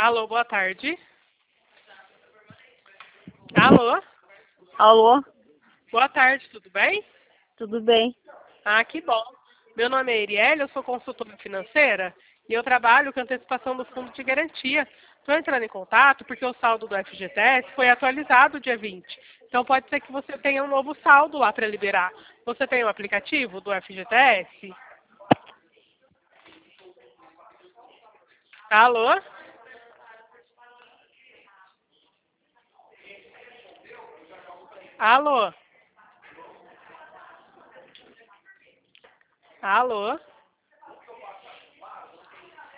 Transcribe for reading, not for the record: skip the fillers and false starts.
Alô, boa tarde. Alô, Alô, boa tarde, tudo bem? tudo bem? Ah, que bom. Meu nome é Erielle, eu sou consultora financeira e eu trabalho com antecipação do fundo de garantia. Estou entrando em contato porque o saldo do FGTS foi atualizado dia 20. Então pode ser que você tenha um novo saldo lá para liberar. Você tem o aplicativo do FGTS? Alô? Alô? Alô?